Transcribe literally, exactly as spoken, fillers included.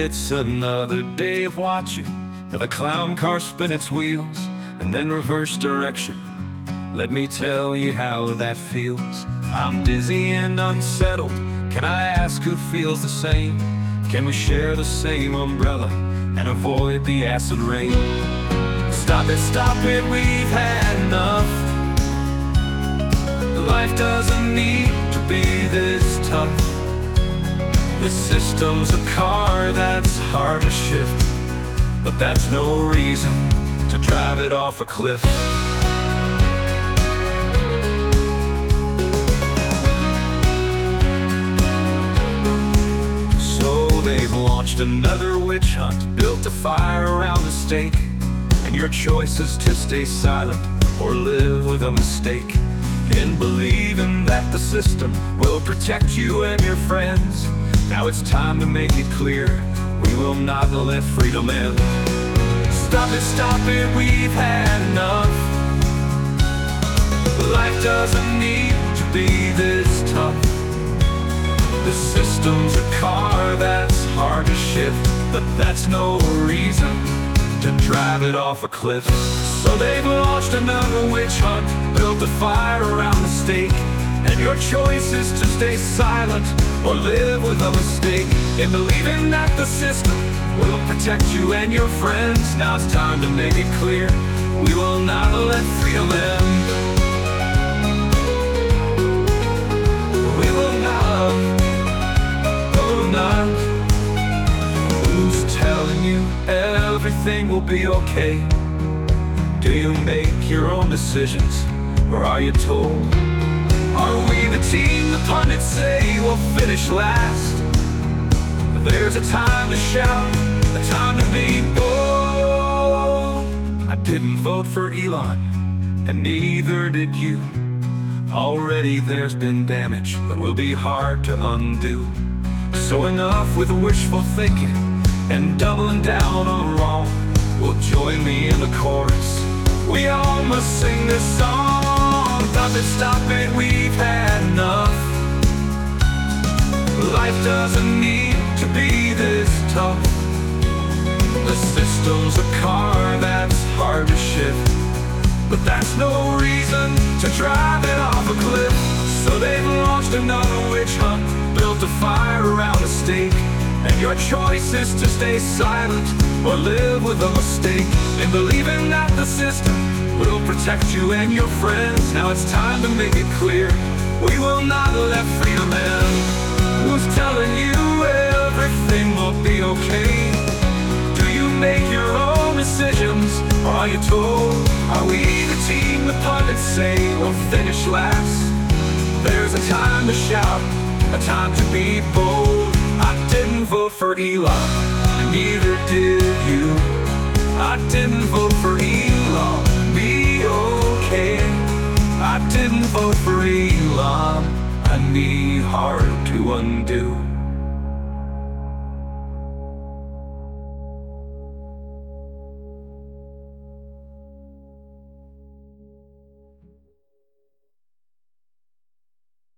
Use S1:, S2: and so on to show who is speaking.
S1: It's another day of watching the clown car spin its wheels and then reverse direction. Let me tell you how that feels. I'm dizzy and unsettled. Can I ask who feels the same? Can we share the same umbrella and avoid the acid rain? Stop it, stop it, we've had enough. Life doesn't need to be this tough. The system's a car that's hard to shift, but that's no reason to drive it off a cliff. So they've launched another witch hunt, built a fire around the stake, and your choice is to stay silent or live with a mistake. In believing that the system will protect you and your friends, now it's time to make it clear, we will not let freedom in. Stop it, stop it, we've had enough. Life doesn't need to be this tough. The system's a car that's hard to shift, but that's no reason to drive it off a cliff. So they've launched another witch hunt, built a fire around the stake, and your choice is to stay silent or live with a mistake. In believing that the system will protect you and your friends, now it's time to make it clear, we will not let freedom in. We will not, will not. Who's telling you everything will be okay? Do you make your own decisions, or are you told? Are we the team the pundits say will finish last? There's a time to shout, a time to be bold. I didn't vote for Elon, and neither did you. Already there's been damage that will be hard to undo. So enough with wishful thinking and doubling down on wrong. Will join me in the chorus, we all must sing this song. Stop it, stop it, we've had enough. Life doesn't need to be this tough. The system's a car that's hard to shift, but that's no reason to drive it off a cliff. So they've launched another witch hunt, built a fire around the stake, and your choice is to stay silent or live with a mistake. In believing that the system will protect you and your friends, now it's time to make it clear, we will not let freedom in. Who's telling you everything will be okay? Do you make your own decisions, or are you told? Are we the team the pundits say will finish last? There's a time to shout, a time to be bold. I didn't vote for Elon, and neither did you. I didn't vote for Elon, be okay. I didn't vote for Elon, I need hard to undo.